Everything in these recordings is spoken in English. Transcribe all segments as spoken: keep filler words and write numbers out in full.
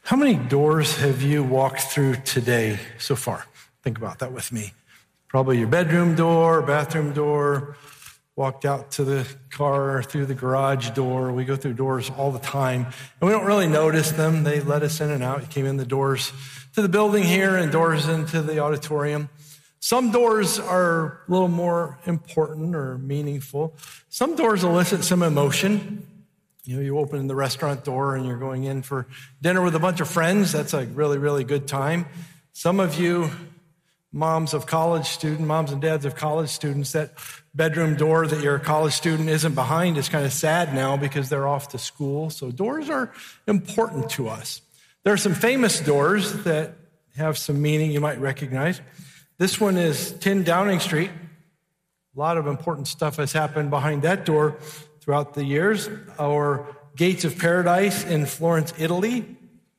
How many doors have you walked through today so far? Think about that with me. Probably your bedroom door, bathroom door, walked out to the car, through the garage door. We go through doors all the time, and we don't really notice them. They let us in and out. You came in the doors to the building here and doors into the auditorium. Some doors are a little more important or meaningful. Some doors elicit some emotion. You know, you open the restaurant door and you're going in for dinner with a bunch of friends. That's a really, really good time. Some of you moms of college students, moms and dads of college students, that bedroom door that your college student isn't behind is kind of sad now because they're off to school. So doors are important to us. There are some famous doors that have some meaning you might recognize. This one is ten Downing Street. A lot of important stuff has happened behind that door throughout the years. Our Gates of Paradise in Florence, Italy.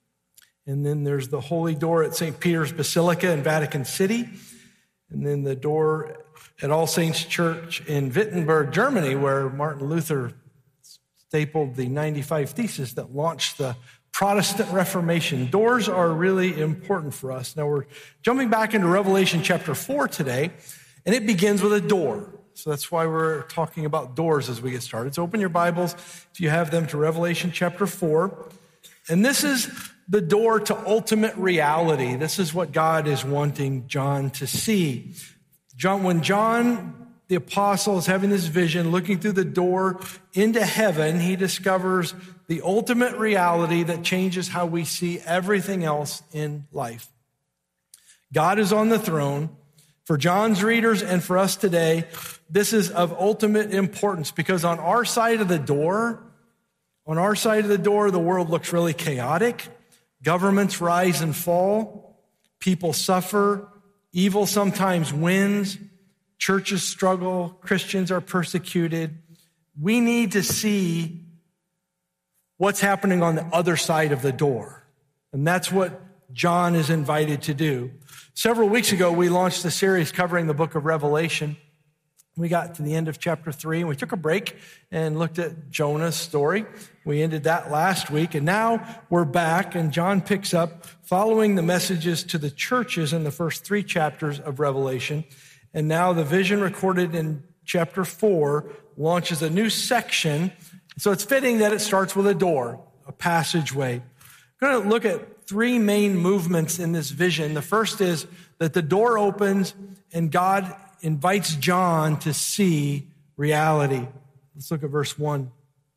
And then there's the Holy Door at Saint Peter's Basilica in Vatican City. And then the door at All Saints Church in Wittenberg, Germany, where Martin Luther stapled the ninety-five Theses that launched the Protestant Reformation. Doors are really important for us. Now we're jumping back into Revelation chapter four today, and it begins with a door. So that's why we're talking about doors as we get started. So open your Bibles, if you have them, to Revelation chapter four. And this is the door to ultimate reality. This is what God is wanting John to see. John, when John, the apostle, is having this vision, looking through the door into heaven, he discovers the ultimate reality that changes how we see everything else in life. God is on the throne. For John's readers and for us today, this is of ultimate importance because on our side of the door, on our side of the door, the world looks really chaotic. Governments rise and fall. People suffer. Evil sometimes wins. Churches struggle. Christians are persecuted. We need to see what's happening on the other side of the door. And that's what John is invited to do. Several weeks ago, we launched a series covering the book of Revelation. We got to the end of chapter three, and we took a break and looked at Jonah's story. We ended that last week, and now we're back, and John picks up following the messages to the churches in the first three chapters of Revelation. And now the vision recorded in chapter four launches a new section. So it's fitting that it starts with a door, a passageway. We're going to look at three main movements in this vision. The first is that the door opens and God invites John to see reality. Let's look at verse one.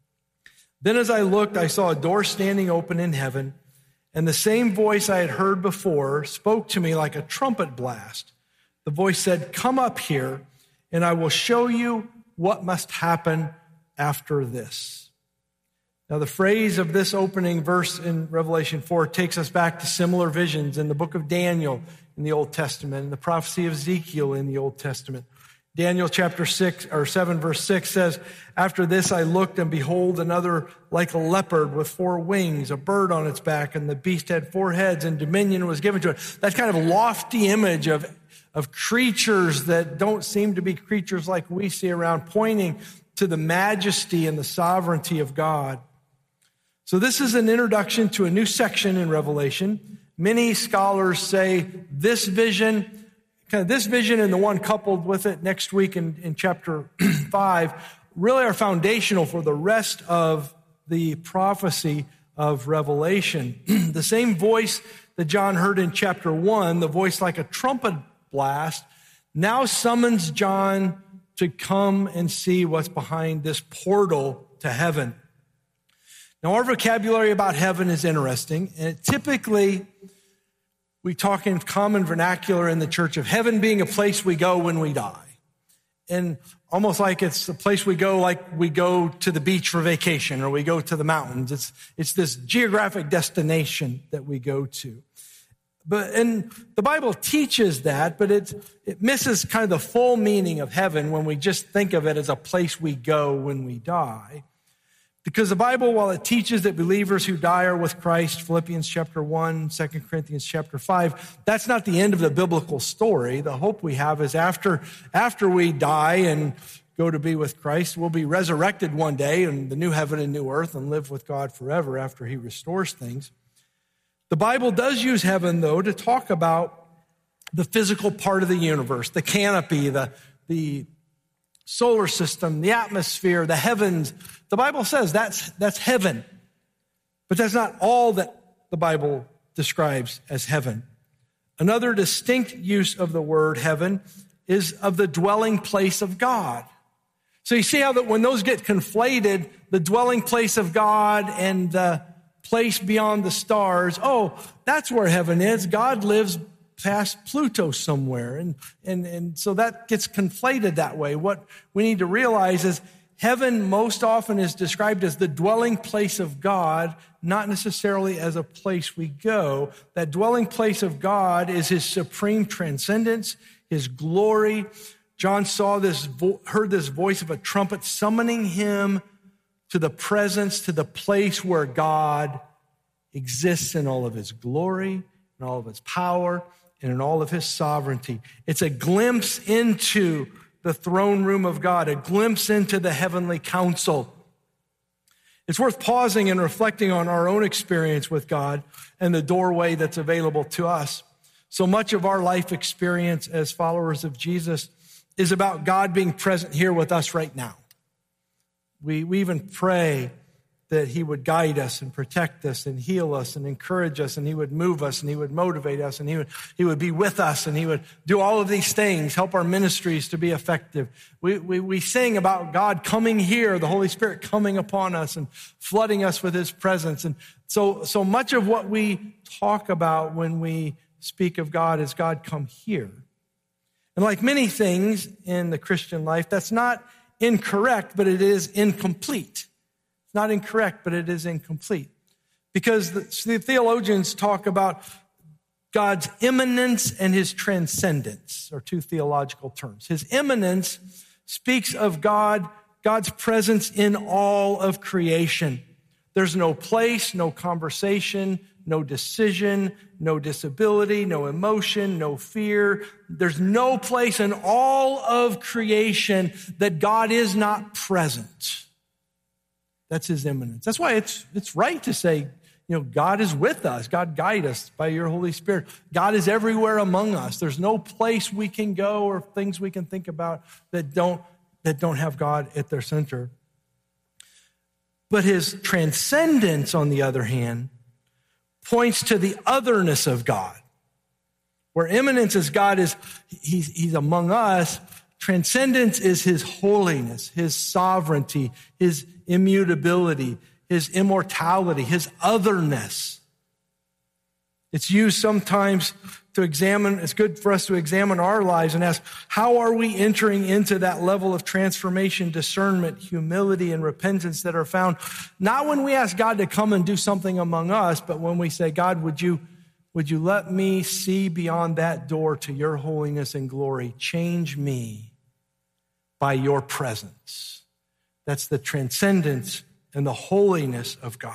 Then as I looked, I saw a door standing open in heaven, and the same voice I had heard before spoke to me like a trumpet blast. The voice said, "Come up here, and I will show you what must happen after this." Now, the phrase of this opening verse in Revelation four takes us back to similar visions in the book of Daniel in the Old Testament and the prophecy of Ezekiel in the Old Testament. Daniel chapter six or seven verse six says, "After this I looked, and behold, another like a leopard with four wings, a bird on its back, and the beast had four heads, and dominion was given to it." That's kind of a lofty image of, of creatures that don't seem to be creatures like we see around, pointing to the majesty and the sovereignty of God. So this is an introduction to a new section in Revelation. Many scholars say this vision, kind of this vision and the one coupled with it next week in, in chapter five, really are foundational for the rest of the prophecy of Revelation. The same voice that John heard in chapter one, the voice like a trumpet blast, now summons John to come and see what's behind this portal to heaven. Now, our vocabulary about heaven is interesting, and typically we talk in common vernacular in the church of heaven being a place we go when we die. And almost like it's a place we go like we go to the beach for vacation or we go to the mountains. It's, it's this geographic destination that we go to. But, and the Bible teaches that, but it, it misses kind of the full meaning of heaven when we just think of it as a place we go when we die. Because the Bible, while it teaches that believers who die are with Christ, Philippians chapter one, Second Corinthians chapter five, that's not the end of the biblical story. The hope we have is after, after we die and go to be with Christ, we'll be resurrected one day in the new heaven and new earth and live with God forever after he restores things. The Bible does use heaven, though, to talk about the physical part of the universe, the canopy, the, the solar system, the atmosphere, the heavens. The Bible says that's, that's heaven. But that's not all that the Bible describes as heaven. Another distinct use of the word heaven is of the dwelling place of God. So you see how that when those get conflated, the dwelling place of God and the place beyond the stars, oh, that's where heaven is. God lives past Pluto somewhere. And, and, and so that gets conflated that way. What we need to realize is heaven most often is described as the dwelling place of God, not necessarily as a place we go. That dwelling place of God is his supreme transcendence, his glory. John saw this, heard this voice of a trumpet summoning him to the presence, to the place where God exists in all of his glory, in all of his power, and in all of his sovereignty. It's a glimpse into the throne room of God, a glimpse into the heavenly council. It's worth pausing and reflecting on our own experience with God and the doorway that's available to us. So much of our life experience as followers of Jesus is about God being present here with us right now. We, we even pray that he would guide us and protect us and heal us and encourage us, and he would move us and he would motivate us and he would, he would be with us and he would do all of these things, help our ministries to be effective. We, we, we sing about God coming here, the Holy Spirit coming upon us and flooding us with his presence. And so, so much of what we talk about when we speak of God is God come here. And like many things in the Christian life, that's not incorrect, but it is incomplete. It's not incorrect, but it is incomplete. Because the, the theologians talk about God's immanence and his transcendence, are two theological terms. His immanence speaks of God, God's presence in all of creation. There's no place, no conversation, no decision, no disability, no emotion, no fear. There's no place in all of creation that God is not present. That's his immanence. That's why it's it's right to say, you know, God is with us. God guide us by your Holy Spirit. God is everywhere among us. There's no place we can go or things we can think about that don't that don't have God at their center. But his transcendence, on the other hand, points to the otherness of God. Where immanence is God is he's, he's among us. Transcendence is his holiness, his sovereignty, his immutability, his immortality, his otherness. It's used sometimes to examine, it's good for us to examine our lives and ask, how are we entering into that level of transformation, discernment, humility, and repentance that are found, not when we ask God to come and do something among us, but when we say, God, would you, would you let me see beyond that door to your holiness and glory? Change me by your presence. That's the transcendence and the holiness of God.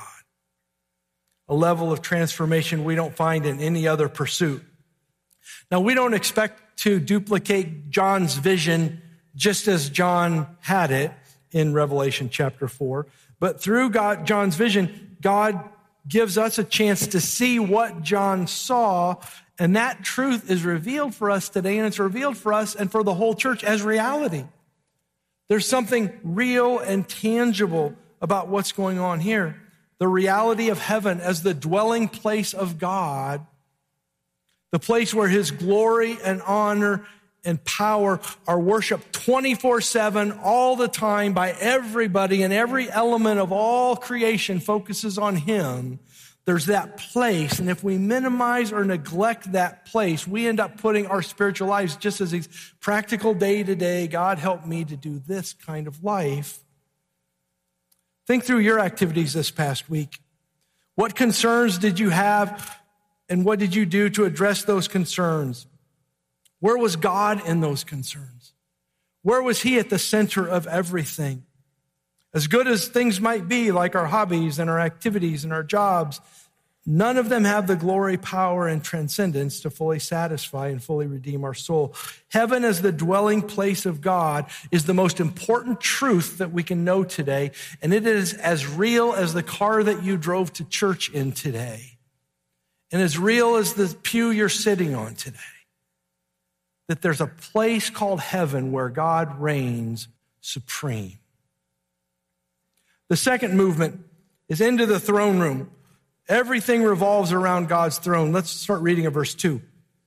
A level of transformation we don't find in any other pursuit. Now, we don't expect to duplicate John's vision just as John had it in Revelation chapter four. But through God, John's vision, God gives us a chance to see what John saw, and that truth is revealed for us today, and it's revealed for us and for the whole church as reality. There's something real and tangible about what's going on here. The reality of heaven as the dwelling place of God, the place where his glory and honor and power are worshiped twenty-four seven all the time by everybody, and every element of all creation focuses on him. There's that place, and if we minimize or neglect that place, we end up putting our spiritual lives just as these practical day to day, God help me to do this kind of life. Think through your activities this past week. What concerns did you have, and what did you do to address those concerns? Where was God in those concerns? Where was he at the center of everything? As good as things might be, like our hobbies and our activities and our jobs, none of them have the glory, power, and transcendence to fully satisfy and fully redeem our soul. Heaven as the dwelling place of God is the most important truth that we can know today, and it is as real as the car that you drove to church in today. and as real as the pew you're sitting on today, that there's a place called heaven where God reigns supreme. The second movement is into the throne room. Everything revolves around God's throne. Let's start reading at verse two.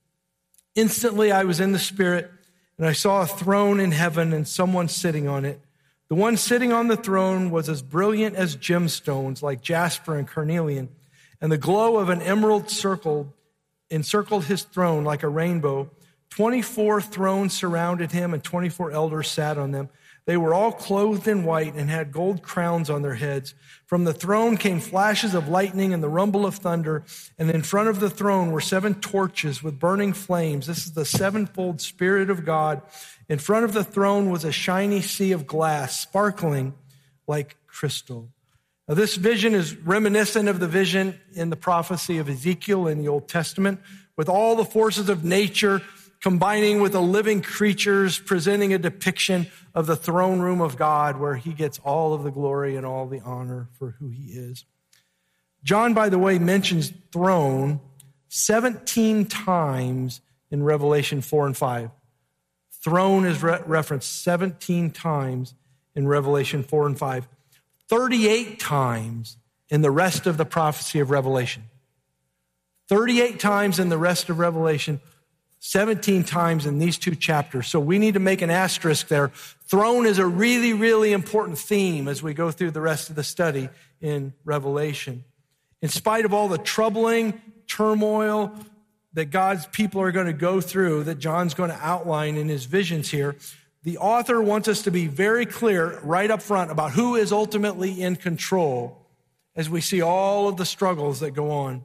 Instantly I was in the Spirit, and I saw a throne in heaven and someone sitting on it. The one sitting on the throne was as brilliant as gemstones, like jasper and carnelian, and the glow of an emerald circled, encircled his throne like a rainbow. Twenty-four thrones surrounded him, and twenty-four elders sat on them. They were all clothed in white and had gold crowns on their heads. From the throne came flashes of lightning and the rumble of thunder, and in front of the throne were seven torches with burning flames. This is the sevenfold Spirit of God. In front of the throne was a shiny sea of glass, sparkling like crystal. Now, this vision is reminiscent of the vision in the prophecy of Ezekiel in the Old Testament, with all the forces of nature combining with the living creatures, presenting a depiction of the throne room of God, where he gets all of the glory and all the honor for who he is. John, by the way, mentions throne seventeen times in Revelation four and five. Throne is re- referenced seventeen times in Revelation four and five. thirty-eight times in the rest of the prophecy of Revelation. thirty-eight times in the rest of Revelation, seventeen times in these two chapters. So we need to make an asterisk there. Throne is a really, really important theme as we go through the rest of the study in Revelation. In spite of all the troubling turmoil that God's people are going to go through, that John's going to outline in his visions here, the author wants us to be very clear right up front about who is ultimately in control as we see all of the struggles that go on.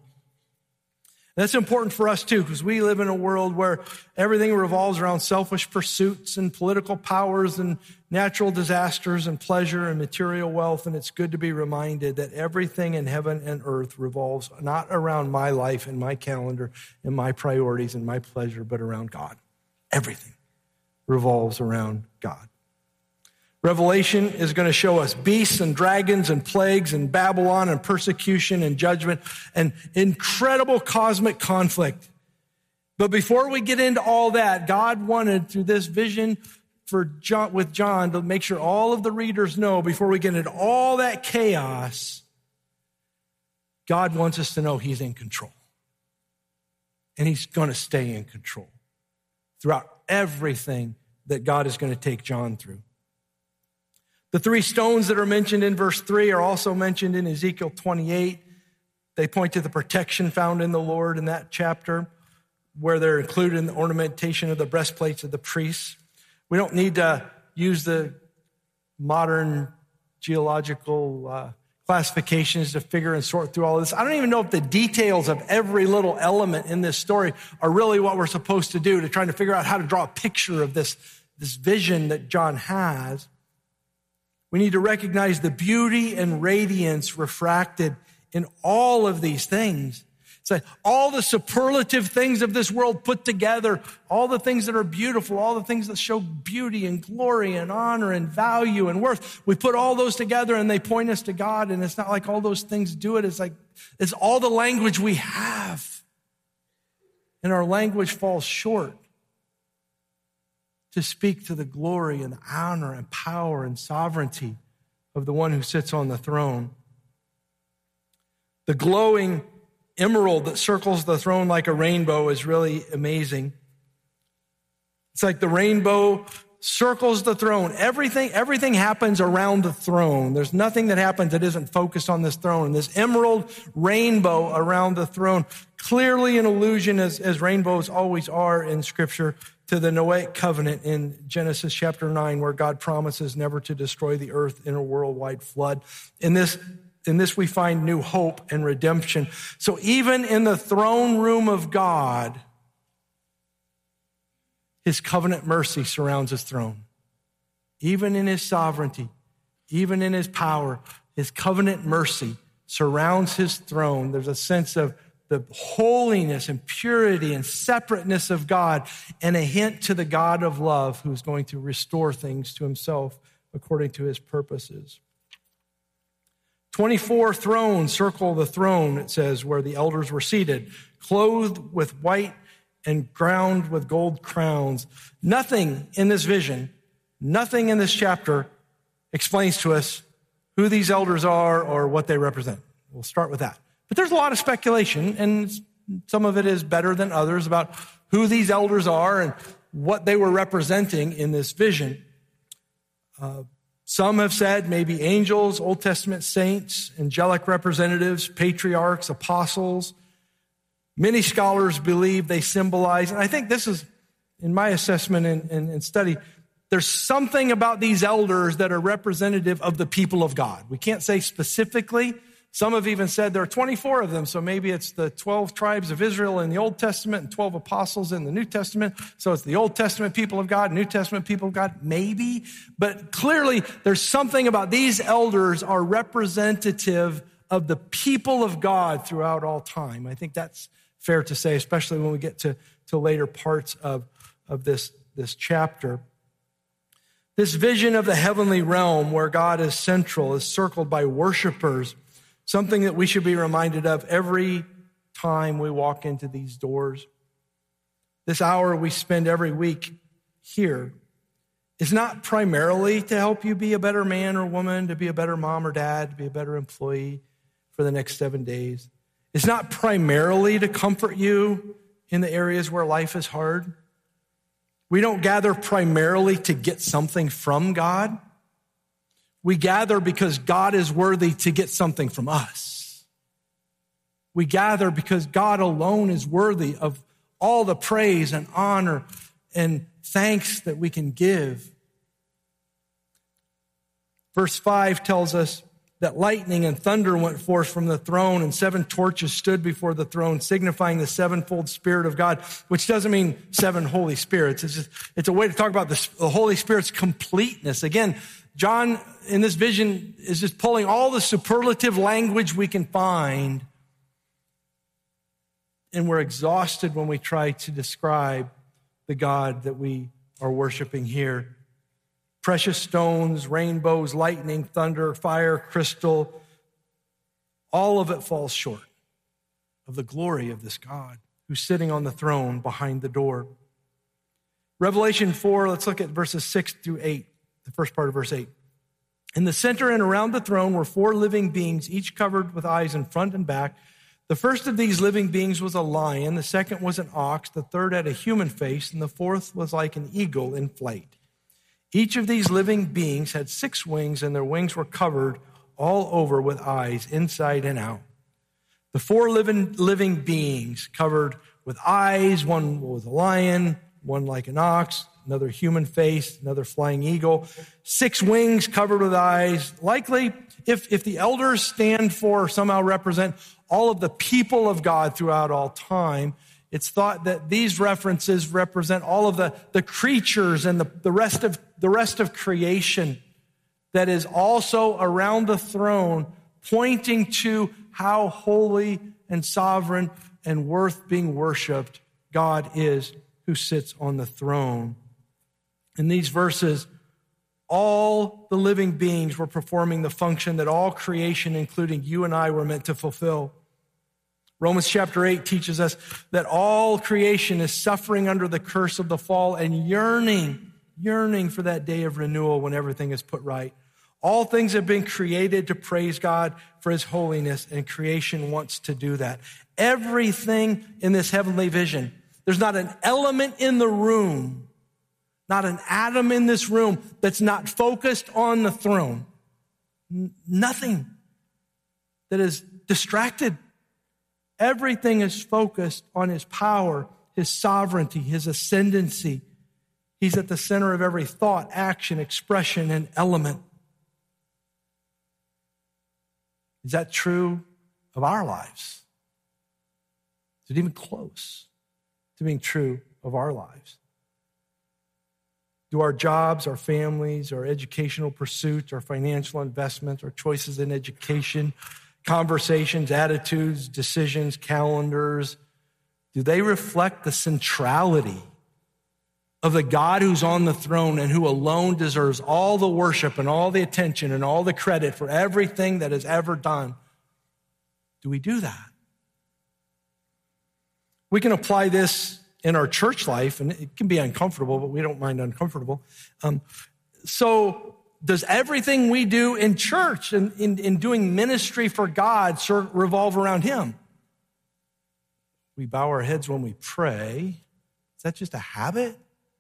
That's important for us too, because we live in a world where everything revolves around selfish pursuits and political powers and natural disasters and pleasure and material wealth. And it's good to be reminded that everything in heaven and earth revolves not around my life and my calendar and my priorities and my pleasure, but around God. Everything revolves around God. Revelation is going to show us beasts and dragons and plagues and Babylon and persecution and judgment and incredible cosmic conflict. But before we get into all that, God wanted through this vision for John, with John to make sure all of the readers know before we get into all that chaos, God wants us to know he's in control. And he's going to stay in control throughout everything that God is going to take John through. The three stones that are mentioned in verse three are also mentioned in Ezekiel twenty-eight. They point to the protection found in the Lord in that chapter, where they're included in the ornamentation of the breastplates of the priests. We don't need to use the modern geological uh, classifications to figure and sort through all this. I don't even know if the details of every little element in this story are really what we're supposed to do to try to figure out how to draw a picture of this, this vision that John has. We need to recognize the beauty and radiance refracted in all of these things. It's like all the superlative things of this world put together, all the things that are beautiful, all the things that show beauty and glory and honor and value and worth. We put all those together and they point us to God. And it's not like all those things do it. It's like, it's all the language we have. And our language falls short to speak to the glory and the honor and power and sovereignty of the one who sits on the throne. The glowing emerald that circles the throne like a rainbow is really amazing. It's like the rainbow circles the throne. Everything, everything happens around the throne. There's nothing that happens that isn't focused on this throne. And this emerald rainbow around the throne, clearly an allusion, as, as rainbows always are in Scripture, to the Noahic covenant in Genesis chapter nine, where God promises never to destroy the earth in a worldwide flood. In this, in this we find new hope and redemption. So even in the throne room of God, his covenant mercy surrounds his throne. Even in his sovereignty, even in his power, his covenant mercy surrounds his throne. There's a sense of the holiness and purity and separateness of God, and a hint to the God of love who's going to restore things to himself according to his purposes. twenty-four thrones circle the throne, it says, where the elders were seated, clothed with white and crowned with gold crowns. Nothing in this vision, nothing in this chapter explains to us who these elders are or what they represent. We'll start with that. But there's a lot of speculation, and some of it is better than others, about who these elders are and what they were representing in this vision. Uh, some have said maybe angels, Old Testament saints, angelic representatives, patriarchs, apostles. Many scholars believe they symbolize, and I think this is, in my assessment and, and, and study, there's something about these elders that are representative of the people of God. We can't say specifically. Some have even said there are twenty-four of them, so maybe it's the twelve tribes of Israel in the Old Testament and twelve apostles in the New Testament. So it's the Old Testament people of God, New Testament people of God, maybe. But clearly there's something about these elders are representative of the people of God throughout all time. I think that's fair to say, especially when we get to, to later parts of, of this, this chapter. This vision of the heavenly realm where God is central is circled by worshipers, something that we should be reminded of every time we walk into these doors. This hour we spend every week here is not primarily to help you be a better man or woman, to be a better mom or dad, to be a better employee for the next seven days. It's not primarily to comfort you in the areas where life is hard. We don't gather primarily to get something from God. We gather because God is worthy to get something from us. We gather because God alone is worthy of all the praise and honor and thanks that we can give. Verse five tells us that lightning and thunder went forth from the throne, and seven torches stood before the throne, signifying the sevenfold Spirit of God, which doesn't mean seven Holy Spirits. It's just, it's a way to talk about the, the Holy Spirit's completeness. Again, John, in this vision, is just pulling all the superlative language we can find, and we're exhausted when we try to describe the God that we are worshiping here. Precious stones, rainbows, lightning, thunder, fire, crystal, all of it falls short of the glory of this God who's sitting on the throne behind the door. Revelation four, let's look at verses six through eight, the first part of verse eight. In the center and around the throne were four living beings, each covered with eyes in front and back. The first of these living beings was a lion, the second was an ox, the third had a human face, and the fourth was like an eagle in flight. Each of these living beings had six wings, and their wings were covered all over with eyes, inside and out. The four living, living beings covered with eyes, one was a lion, one like an ox, another human face, another flying eagle. Six wings covered with eyes. Likely, if, if the elders stand for or somehow represent all of the people of God throughout all time, it's thought that these references represent all of the, the creatures and the, the rest of the rest of creation that is also around the throne, pointing to how holy and sovereign and worth being worshiped God is who sits on the throne. In these verses, all the living beings were performing the function that all creation, including you and I, were meant to fulfill. Romans chapter eight teaches us that all creation is suffering under the curse of the fall and yearning, yearning for that day of renewal when everything is put right. All things have been created to praise God for his holiness, and creation wants to do that. Everything in this heavenly vision, there's not an element in the room, not an atom in this room that's not focused on the throne. N- nothing that is distracted. Everything is focused on his power, his sovereignty, his ascendancy. He's at the center of every thought, action, expression, and element. Is that true of our lives? Is it even close to being true of our lives? Do our jobs, our families, our educational pursuits, our financial investments, our choices in education, conversations, attitudes, decisions, calendars, do they reflect the centrality of the God who's on the throne and who alone deserves all the worship and all the attention and all the credit for everything that is ever done, do we do that? We can apply this in our church life, and it can be uncomfortable, but we don't mind uncomfortable. Um, so does everything we do in church and in, in doing ministry for God sort of revolve around him? We bow our heads when we pray. Is that just a habit?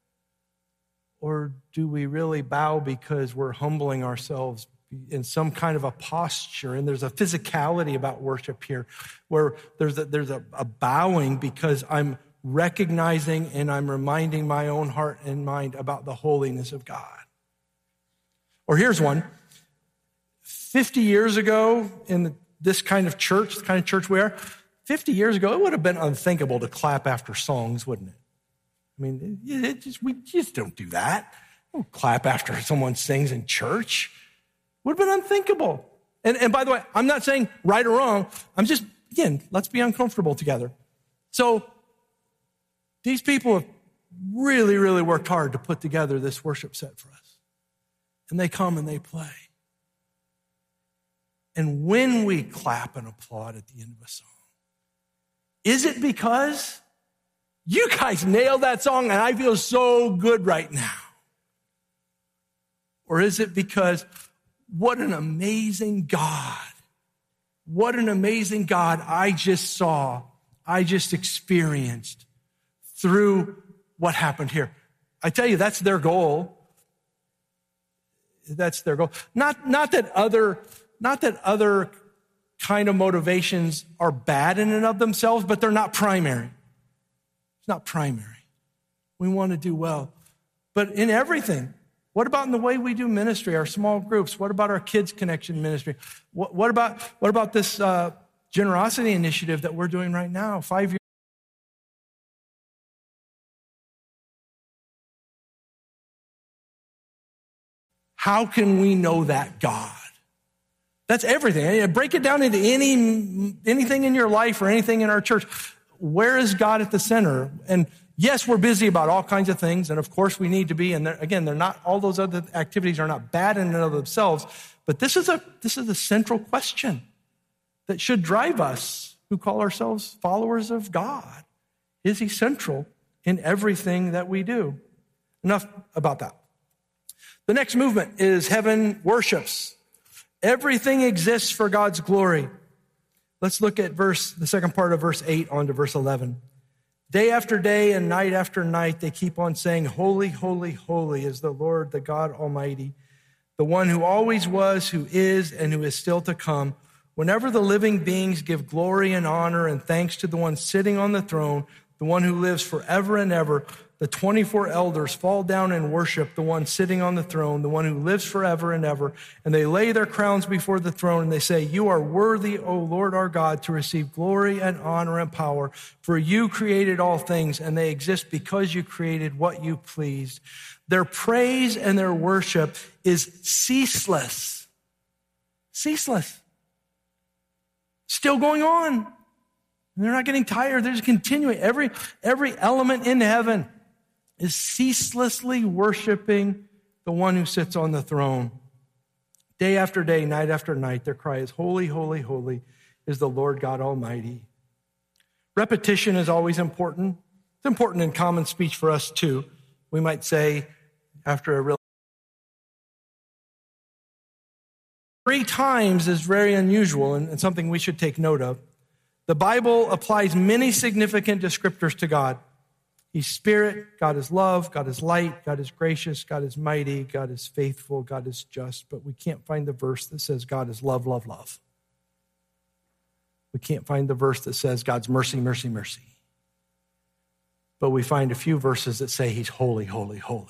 Or do we really bow because we're humbling ourselves in some kind of a posture? And there's a physicality about worship here where there's a, there's a, a bowing because I'm recognizing and I'm reminding my own heart and mind about the holiness of God. Or here's one. fifty years ago in this kind of church, the kind of church we are, fifty years ago, it would have been unthinkable to clap after songs, wouldn't it? I mean, it just, we just don't do that. We don't clap after someone sings in church. Would have been unthinkable. And, and by the way, I'm not saying right or wrong. I'm just, again, let's be uncomfortable together. So these people have really, really worked hard to put together this worship set for us. And they come and they play. And when we clap and applaud at the end of a song, is it because you guys nailed that song and I feel so good right now? Or is it because what an amazing God, what an amazing God I just saw, I just experienced through what happened here? I tell you, that's their goal. That's their goal. Not, not that other, not that other kind of motivations are bad in and of themselves, but they're not primary. It's not primary. We want to do well. But in everything, what about in the way we do ministry, our small groups? What about our kids connection ministry? What, what about, what about this uh, generosity initiative that we're doing right now, five years? How can we know that God? That's everything. Break it down into any anything in your life or anything in our church. Where is God at the center? And yes, we're busy about all kinds of things, and of course we need to be. And they're, again, they're not all those other activities are not bad in and of themselves. But this is a this is a central question that should drive us who call ourselves followers of God. Is he central in everything that we do? Enough about that. The next movement is heaven worships. Everything exists for God's glory. Let's look at verse, the second part of verse eight on to verse eleven. Day after day and night after night, they keep on saying, holy, holy, holy is the Lord, the God Almighty, the one who always was, who is, and who is still to come. Whenever the living beings give glory and honor and thanks to the one sitting on the throne, the one who lives forever and ever, the twenty-four elders fall down and worship the one sitting on the throne, the one who lives forever and ever. And they lay their crowns before the throne and they say, you are worthy, O Lord our God, to receive glory and honor and power. For you created all things and they exist because you created what you pleased. Their praise and their worship is ceaseless. Ceaseless. Still going on. And they're not getting tired. They're just continuing. Every, every element in heaven is ceaselessly worshiping the one who sits on the throne. Day after day, night after night, their cry is, holy, holy, holy is the Lord God Almighty. Repetition is always important. It's important in common speech for us too. We might say after a real three times is very unusual and something we should take note of. The Bible applies many significant descriptors to God. He's spirit, God is love, God is light, God is gracious, God is mighty, God is faithful, God is just, but we can't find the verse that says God is love, love, love. We can't find the verse that says God's mercy, mercy, mercy. But we find a few verses that say he's holy, holy, holy.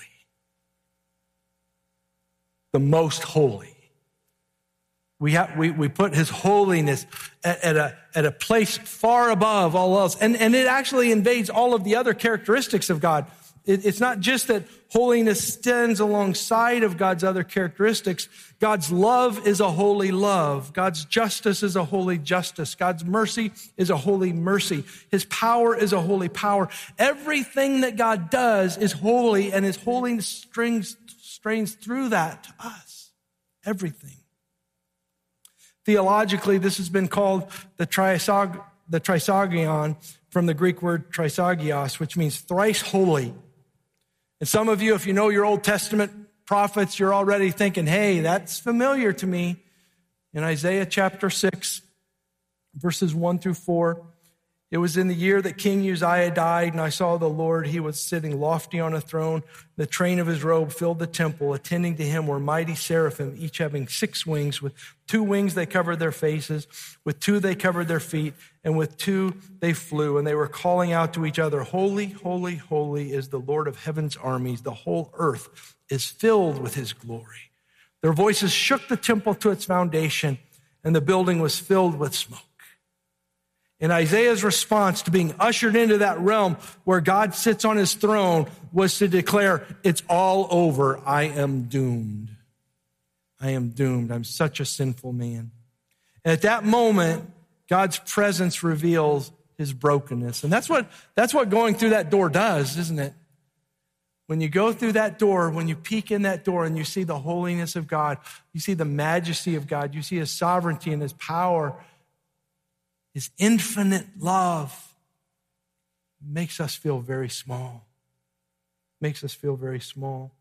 The most holy. We, have, we, we put his holiness at, at, a, at a place far above all else. And, and it actually invades all of the other characteristics of God. It, it's not just that holiness stands alongside of God's other characteristics. God's love is a holy love. God's justice is a holy justice. God's mercy is a holy mercy. His power is a holy power. Everything that God does is holy, and his holiness strings, strains through that to us. Everything. Theologically, this has been called the trisag, the trisagion, from the Greek word trisagios, which means thrice holy. And some of you, if you know your Old Testament prophets, you're already thinking, hey, that's familiar to me. In Isaiah chapter six, verses one through four, it was in the year that King Uzziah died, and I saw the Lord. He was sitting lofty on a throne. The train of his robe filled the temple. Attending to him were mighty seraphim, each having six wings. With two wings they covered their faces. With two they covered their feet. And with two they flew. And they were calling out to each other, holy, holy, holy is the Lord of heaven's armies. The whole earth is filled with his glory. Their voices shook the temple to its foundation, and the building was filled with smoke. And Isaiah's response to being ushered into that realm where God sits on his throne was to declare, it's all over. I am doomed. I am doomed. I'm such a sinful man. And at that moment, God's presence reveals his brokenness. And that's what, that's what going through that door does, isn't it? When you go through that door, when you peek in that door and you see the holiness of God, you see the majesty of God, you see his sovereignty and his power, his infinite love, makes us feel very small. Makes us feel very small.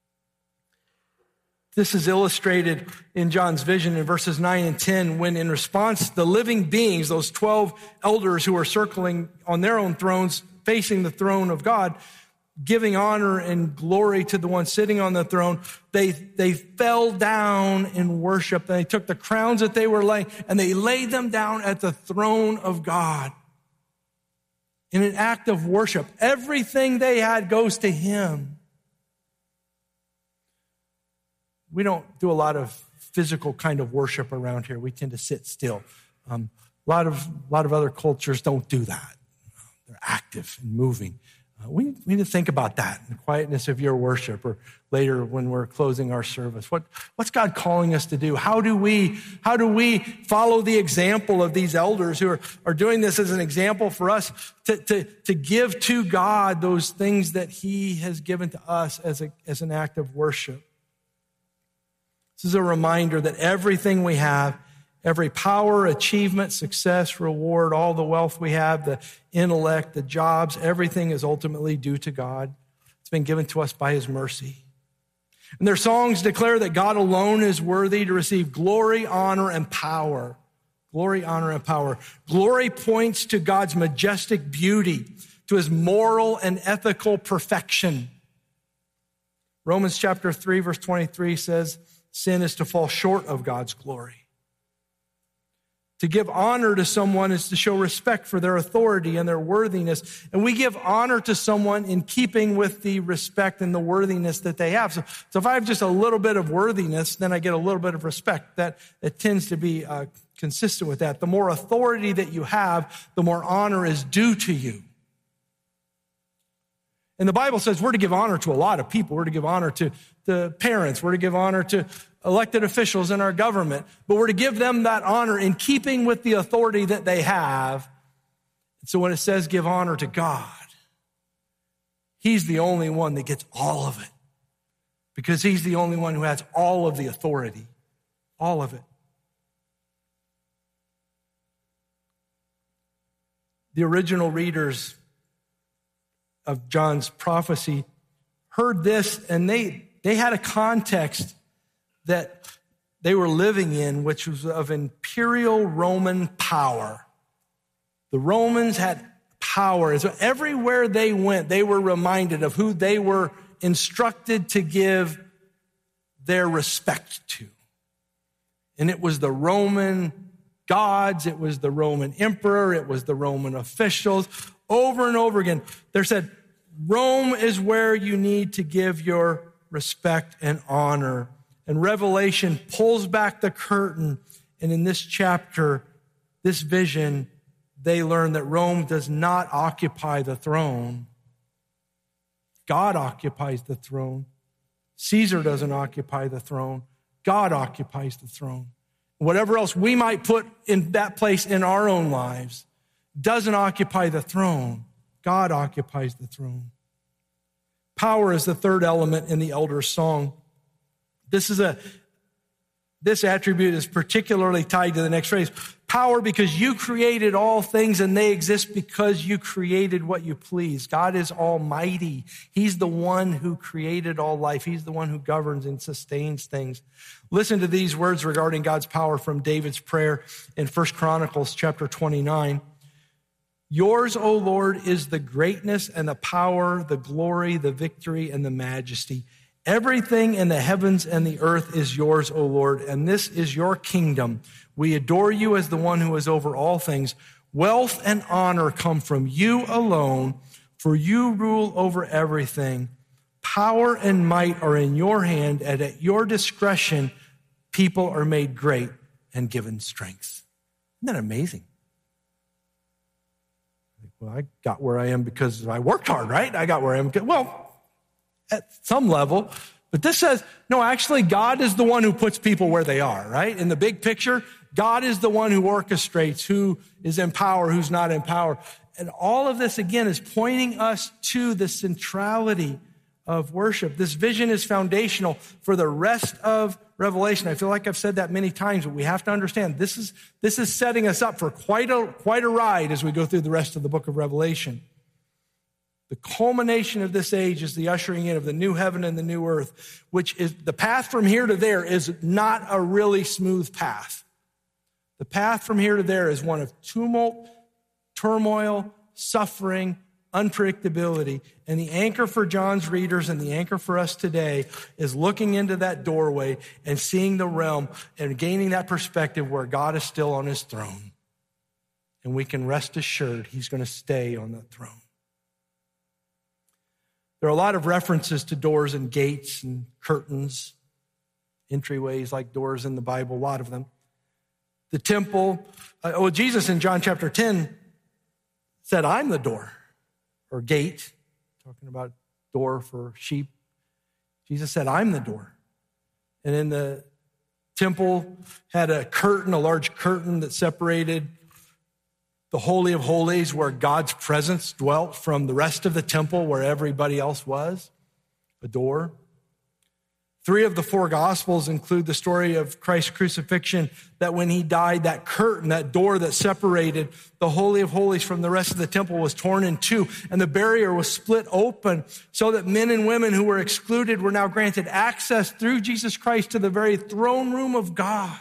This is illustrated in John's vision in verses nine and ten, when in response, the living beings, those twelve elders who are circling on their own thrones, facing the throne of God, giving honor and glory to the one sitting on the throne, they, they fell down in worship. They took the crowns that they were laying and they laid them down at the throne of God in an act of worship. Everything they had goes to him. We don't do a lot of physical kind of worship around here. We tend to sit still. Um, a lot of, a lot of other cultures don't do that. They're active and moving. Uh, we, we need to think about that in the quietness of your worship, or later when we're closing our service. What, what's God calling us to do? How do we, how do we follow the example of these elders who are, are doing this as an example for us to, to, to give to God those things that he has given to us as a, as an act of worship? This is a reminder that everything we have, every power, achievement, success, reward, all the wealth we have, the intellect, the jobs, everything is ultimately due to God. It's been given to us by his mercy. And their songs declare that God alone is worthy to receive glory, honor, and power. Glory, honor, and power. Glory points to God's majestic beauty, to his moral and ethical perfection. Romans chapter three, verse twenty-three says, sin is to fall short of God's glory. To give honor to someone is to show respect for their authority and their worthiness. And we give honor to someone in keeping with the respect and the worthiness that they have. So, so if I have just a little bit of worthiness, then I get a little bit of respect. That it tends to be uh, consistent with that. The more authority that you have, the more honor is due to you. And the Bible says we're to give honor to a lot of people. We're to give honor to the parents. We're to give honor to elected officials in our government, but we're to give them that honor in keeping with the authority that they have. So when it says give honor to God, he's the only one that gets all of it, because he's the only one who has all of the authority, all of it. The original readers of John's prophecy heard this, and they, they had a context that they were living in, which was of imperial Roman power. The Romans had power. So everywhere they went, they were reminded of who they were instructed to give their respect to. And it was the Roman gods, it was the Roman emperor, it was the Roman officials. Over and over again, they said, Rome is where you need to give your respect and honor. And Revelation pulls back the curtain. And in this chapter, this vision, they learn that Rome does not occupy the throne. God occupies the throne. Caesar doesn't occupy the throne. God occupies the throne. Whatever else we might put in that place in our own lives doesn't occupy the throne. God occupies the throne. Power is the third element in the elder's song. This is a This attribute is particularly tied to the next phrase. Power because you created all things and they exist because you created what you please. God is almighty. He's the one who created all life. He's the one who governs and sustains things. Listen to these words regarding God's power from David's prayer in First Chronicles chapter twenty-nine. Yours, O Lord, is the greatness and the power, the glory, the victory, and the majesty. Everything in the heavens and the earth is yours, O Lord, and this is your kingdom. We adore you as the one who is over all things. Wealth and honor come from you alone, for you rule over everything. Power and might are in your hand, and at your discretion, people are made great and given strength. Isn't that amazing? Well, I got where I am because I worked hard, right? I got where I am. Well, at some level. But this says, no, actually, God is the one who puts people where they are, right? In the big picture, God is the one who orchestrates who is in power, who's not in power. And all of this, again, is pointing us to the centrality of worship. This vision is foundational for the rest of Revelation. I feel like I've said that many times, but we have to understand this is, this is setting us up for quite a, quite a ride as we go through the rest of the book of Revelation. The culmination of this age is the ushering in of the new heaven and the new earth, which is the path from here to there is not a really smooth path. The path from here to there is one of tumult, turmoil, suffering, unpredictability. And the anchor for John's readers and the anchor for us today is looking into that doorway and seeing the realm and gaining that perspective where God is still on his throne. And we can rest assured he's going to stay on that throne. There are a lot of references to doors and gates and curtains, entryways like doors in the Bible, a lot of them. The temple, uh, well, Jesus in John chapter ten said, I'm the door or gate, talking about door for sheep. Jesus said, I'm the door. And in the temple had a curtain, a large curtain that separated the Holy of Holies, where God's presence dwelt, from the rest of the temple where everybody else was, a door. Three of the four Gospels include the story of Christ's crucifixion, that when he died, that curtain, that door that separated the Holy of Holies from the rest of the temple was torn in two, and the barrier was split open so that men and women who were excluded were now granted access through Jesus Christ to the very throne room of God.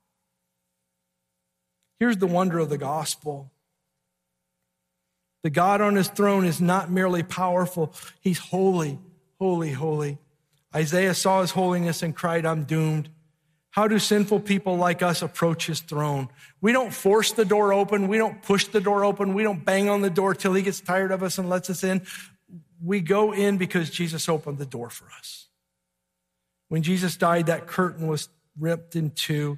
Here's the wonder of the gospel. The God on his throne is not merely powerful. He's holy, holy, holy. Isaiah saw his holiness and cried, I'm doomed. How do sinful people like us approach his throne? We don't force the door open. We don't push the door open. We don't bang on the door till he gets tired of us and lets us in. We go in because Jesus opened the door for us. When Jesus died, that curtain was ripped in two.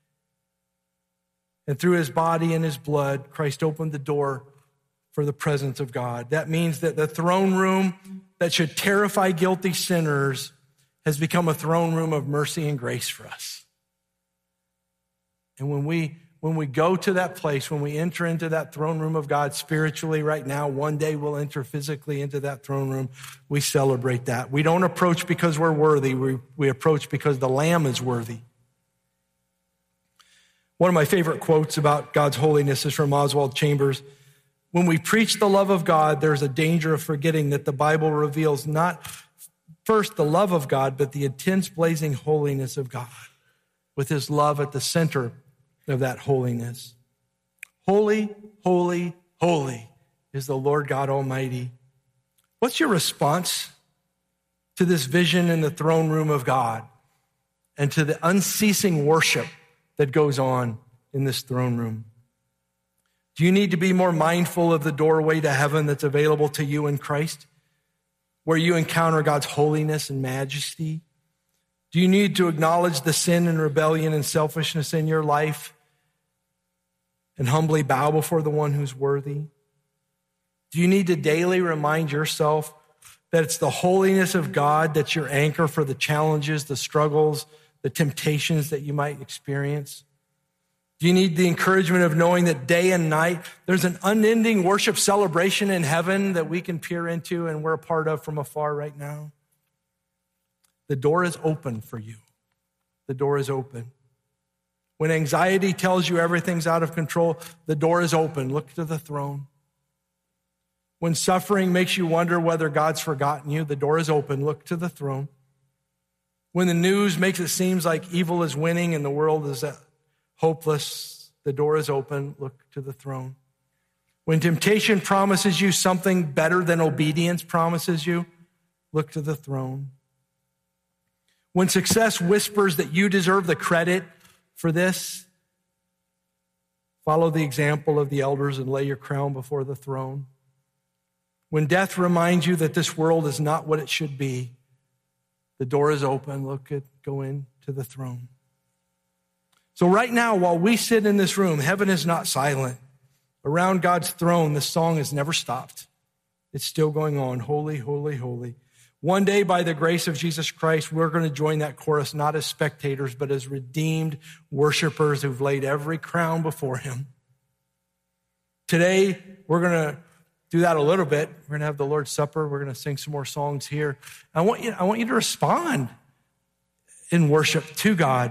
And through his body and his blood, Christ opened the door for the presence of God. That means that the throne room that should terrify guilty sinners has become a throne room of mercy and grace for us. And when we when we go to that place, when we enter into that throne room of God spiritually right now, one day we'll enter physically into that throne room, we celebrate that. We don't approach because we're worthy. We, we approach because the Lamb is worthy. One of my favorite quotes about God's holiness is from Oswald Chambers. When we preach the love of God, there's a danger of forgetting that the Bible reveals not first the love of God, but the intense blazing holiness of God, with his love at the center of that holiness. Holy, holy, holy is the Lord God Almighty. What's your response to this vision in the throne room of God and to the unceasing worship that goes on in this throne room? Do you need to be more mindful of the doorway to heaven that's available to you in Christ, where you encounter God's holiness and majesty? Do you need to acknowledge the sin and rebellion and selfishness in your life and humbly bow before the one who's worthy? Do you need to daily remind yourself that it's the holiness of God that's your anchor for the challenges, the struggles, the temptations that you might experience? Do you need the encouragement of knowing that day and night there's an unending worship celebration in heaven that we can peer into and we're a part of from afar right now? The door is open for you. The door is open. When anxiety tells you everything's out of control, the door is open. Look to the throne. When suffering makes you wonder whether God's forgotten you, the door is open. Look to the throne. When the news makes it seem like evil is winning and the world is hopeless, the door is open. Look to the throne. When temptation promises you something better than obedience promises you, look to the throne. When success whispers that you deserve the credit for this, follow the example of the elders and lay your crown before the throne. When death reminds you that this world is not what it should be, the door is open. Look at, go in to the throne. So right now, while we sit in this room, heaven is not silent. Around God's throne, the song has never stopped. It's still going on. Holy, holy, holy. One day, by the grace of Jesus Christ, we're going to join that chorus, not as spectators, but as redeemed worshipers who've laid every crown before him. Today, we're going to do that a little bit. We're going to have the Lord's Supper. We're going to sing some more songs here. I want you, I want you to respond in worship to God.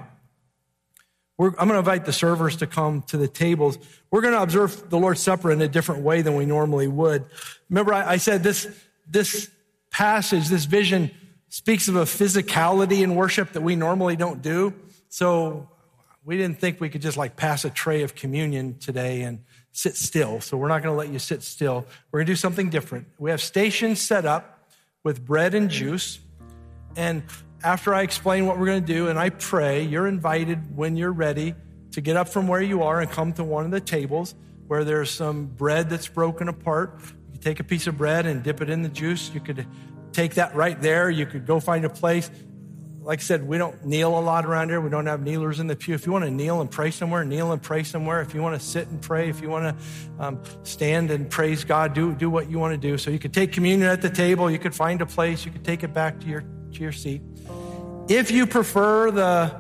We're, I'm going to invite the servers to come to the tables. We're going to observe the Lord's Supper in a different way than we normally would. Remember, I, I said this, this passage, this vision speaks of a physicality in worship that we normally don't do. So we didn't think we could just like pass a tray of communion today and sit still. So we're not going to let you sit still. We're going to do something different. We have stations set up with bread and juice. And after I explain what we're going to do and I pray, you're invited when you're ready to get up from where you are and come to one of the tables where there's some bread that's broken apart. You take a piece of bread and dip it in the juice. You could take that right there. You could go find a place. Like I said, we don't kneel a lot around here. We don't have kneelers in the pew. If you want to kneel and pray somewhere, kneel and pray somewhere. If you want to sit and pray, if you want to um, stand and praise God, do, do what you want to do. So you could take communion at the table. You could find a place. You could take it back to your, to your seat. If you prefer the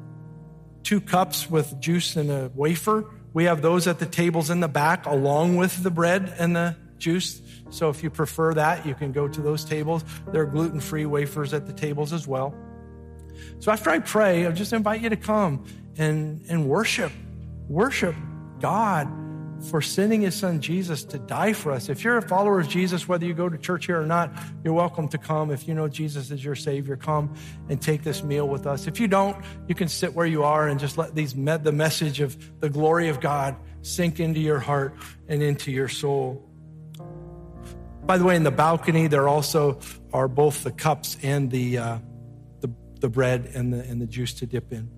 two cups with juice and a wafer, we have those at the tables in the back along with the bread and the juice. So if you prefer that, you can go to those tables. There are gluten-free wafers at the tables as well. So after I pray, I'll just invite you to come and, and worship. Worship God for sending his son Jesus to die for us. If you're a follower of Jesus, whether you go to church here or not, you're welcome to come. If you know Jesus is your Savior, come and take this meal with us. If you don't, you can sit where you are and just let these me- the message of the glory of God sink into your heart and into your soul. By the way, in the balcony, there also are both the cups and the uh, the, the bread and the and the juice to dip in.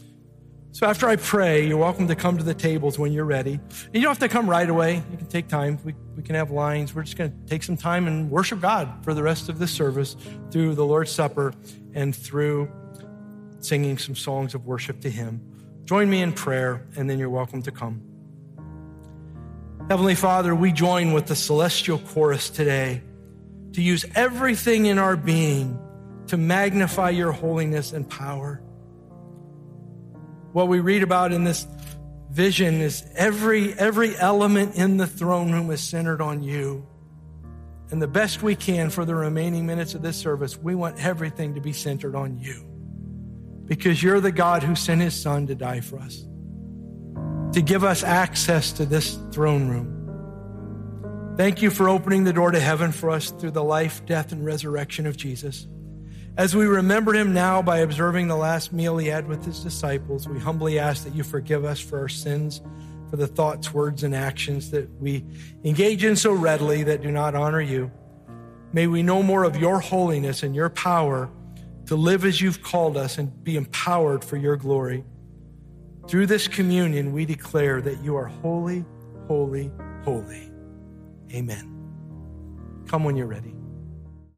So after I pray, you're welcome to come to the tables when you're ready. And you don't have to come right away. You can take time. We, we can have lines. We're just going to take some time and worship God for the rest of this service through the Lord's Supper and through singing some songs of worship to him. Join me in prayer, and then you're welcome to come. Heavenly Father, we join with the celestial chorus today to use everything in our being to magnify your holiness and power. What we read about in this vision is every, every element in the throne room is centered on you. And the best we can for the remaining minutes of this service, we want everything to be centered on you. Because you're the God who sent his son to die for us, to give us access to this throne room. Thank you for opening the door to heaven for us through the life, death, and resurrection of Jesus. As we remember him now by observing the last meal he had with his disciples, we humbly ask that you forgive us for our sins, for the thoughts, words, and actions that we engage in so readily that do not honor you. May we know more of your holiness and your power to live as you've called us and be empowered for your glory. Through this communion, we declare that you are holy, holy, holy. Amen. Come when you're ready.